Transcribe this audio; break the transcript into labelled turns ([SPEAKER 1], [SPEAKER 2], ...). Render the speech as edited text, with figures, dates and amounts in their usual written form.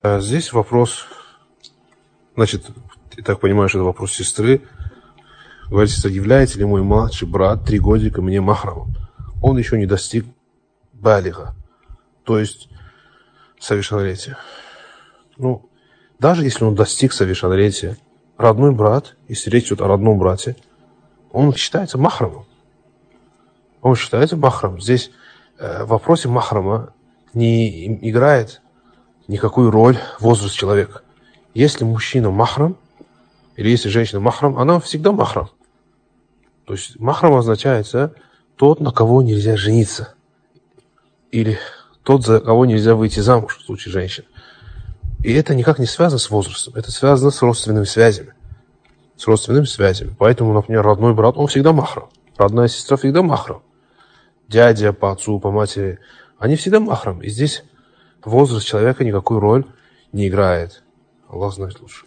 [SPEAKER 1] Здесь вопрос, значит, я так понимаю, что это вопрос сестры. Говорится, является ли мой младший брат 3 годика мне махрамом? Он еще не достиг балига, то есть совершеннолетия. Ну, даже если он достиг совершеннолетия, родной брат, если речь идет о родном брате, он считается махрамом. Он считается махрамом. Здесь в вопросе махрама не играет никакую роль возраст человека. Если мужчина махрам, или если женщина махрам, она всегда махрам. То есть махрам означает тот, на кого нельзя жениться. Или тот, за кого нельзя выйти замуж в случае женщин. И это никак не связано с возрастом. Это связано с родственными связями. С родственными связями. Поэтому, например, родной брат, он всегда махрам. Родная сестра всегда махрам. Дядя по отцу, по матери, они всегда махрам. И здесь возраст человека никакую роль не играет. Аллах знает лучше.